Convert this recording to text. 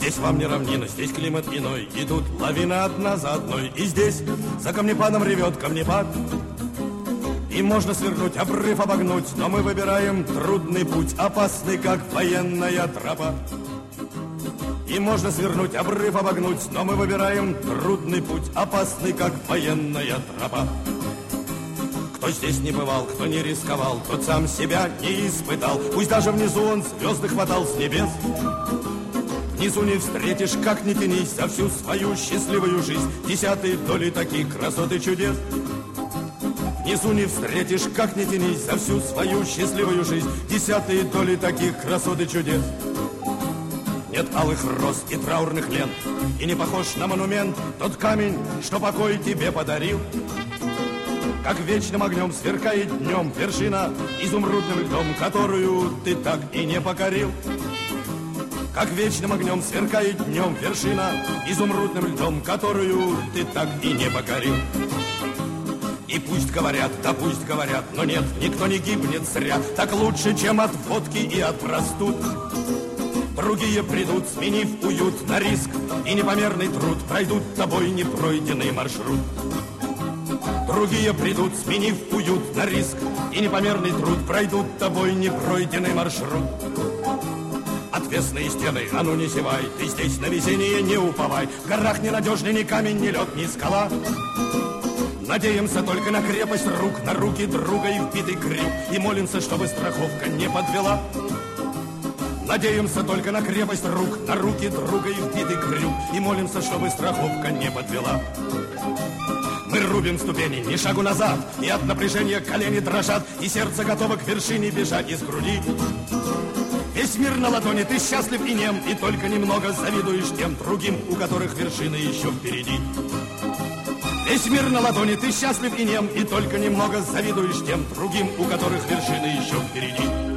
Здесь вам не равнина, здесь климат иной. И тут лавина одна за одной. И здесь за камнепадом ревет камнепад. И можно свернуть, обрыв обогнуть, но мы выбираем трудный путь, опасный, как военная тропа. И можно свернуть, обрыв обогнуть, но мы выбираем трудный путь, опасный, как военная тропа. Кто здесь не бывал, кто не рисковал, тот сам себя не испытал. Пусть даже внизу он звезды хватал с небес. Внизу не встретишь, как ни тянись, за всю свою счастливую жизнь десятой доли таких красот и чудес. Внизу не встретишь, как ни тянись, за всю свою счастливую жизнь десятые доли таких красот и чудес. Нет алых роз и траурных лент, и не похож на монумент тот камень, что покой тебе подарил. Как вечным огнем сверкает днем вершина изумрудным льдом, которую ты так и не покорил. Как вечным огнем сверкает днем вершина изумрудным льдом, которую ты так и не покорил. И пусть говорят, да пусть говорят, но нет, никто не гибнет зря. Так лучше, чем от водки и от простуд. Другие придут, сменив уют на риск и непомерный труд, пройдут тобой непройденный маршрут. Другие придут, сменив уют на риск и непомерный труд, пройдут тобой непройденный маршрут. Отвесные стены, а ну не зевай, ты здесь на везение не уповай. В горах ненадежный ни камень, ни лед, ни скала. Надеемся только на крепость рук, на руки друга и вбитый крюк, и молимся, чтобы страховка не подвела. Надеемся только на крепость рук, на руки друга и вбитый крюк, и молимся, чтобы страховка не подвела. Мы рубим ступени, ни шагу назад, и от напряжения колени дрожат, и сердце готово к вершине бежать из груди. Весь мир на ладони, ты счастлив и нем, и только немного завидуешь тем другим, у которых вершины еще впереди. Весь мир на ладони, ты счастлив и нем, и только немного завидуешь тем другим, у которых вершины еще впереди.